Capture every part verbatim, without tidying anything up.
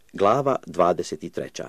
Glava dvadeset treća.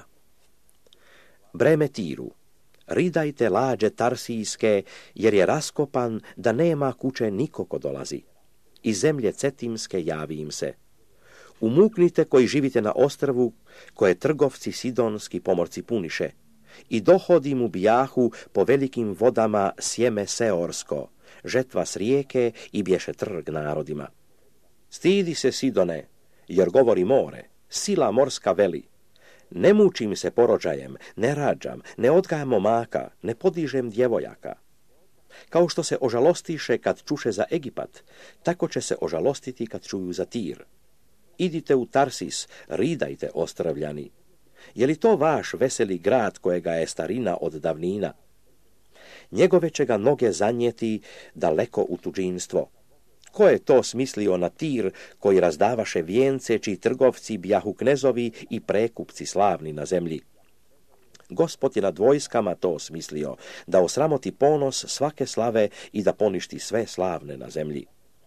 Breme Tiru, ridajte lađe tarsijske, jer je raskopan da nema kuće niko ko dolazi. Iz zemlje cetimske javi im se. Umuknite koji živite na ostrvu, koje trgovci sidonski pomorci puniše, i dohodi mu bijahu po velikim vodama sjeme seorsko, žetva s rijeke i bješe trg narodima. Stidi se, Sidone, jer govori more, sila morska veli. Ne mučim se porođajem, ne rađam, ne odgajam momaka, ne podižem djevojaka. Kao što se ožalostiše kad čuše za Egipat, tako će se ožalostiti kad čuju za Tir. Idite u Tarsis, ridajte, ostrvljani. Je li to vaš veseli grad kojega je starina od davnina? Njegove će ga noge zanijeti daleko u tuđinstvo. Ko je to smislio na Tir koji razdavaše vijence, čiji trgovci bjahu knezovi i prekupci slavni na zemlji? Gospod je nad vojskama to smislio, da osramoti ponos svake slave i da poništi sve slavne na zemlji.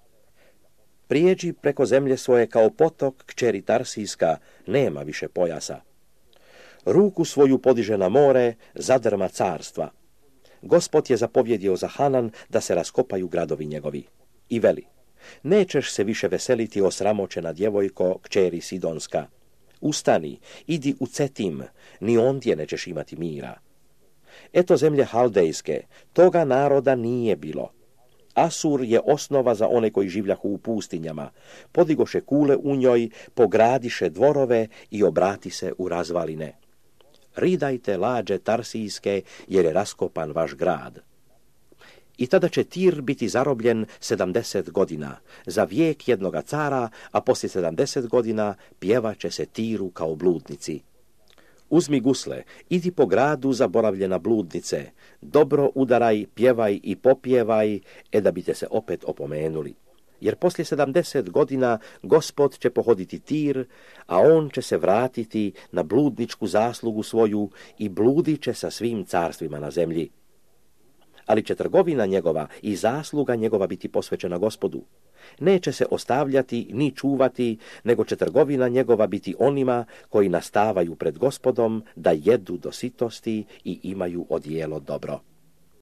Prijeđi preko zemlje svoje kao potok, kćeri Tarsijska, nema više pojasa. Ruku svoju podiže na more, zadrma carstva. Gospod je zapovjedio za Hanan da se raskopaju gradovi njegovi. I veli, nećeš se više veseliti, osramoćena djevojko, kćeri Sidonska. Ustani, idi u Cetim, ni ondje nećeš imati mira. Eto zemlje Haldejske, toga naroda nije bilo. Asur je osnova za one koji življahu u pustinjama. Podigoše kule u njoj, pogradiše dvorove i obrati se u razvaline. Ridajte lađe tarsijske, jer je raskopan vaš grad. I tada će Tir biti zarobljen sedamdeset godina, za vijek jednoga cara, a poslije sedamdeset godina pjevat će se Tiru kao bludnici. Uzmi gusle, idi po gradu zaboravljena bludnice, dobro udaraj, pjevaj i popjevaj, e da bite se opet opomenuli. Jer poslije sedamdeset godina Gospod će pohoditi Tir, a on će se vratiti na bludničku zaslugu svoju i bludit će sa svim carstvima na zemlji. Ali će trgovina njegova i zasluga njegova biti posvećena Gospodu. Neće se ostavljati ni čuvati, nego će trgovina njegova biti onima koji nastavaju pred Gospodom da jedu do sitosti i imaju odjelo dobro.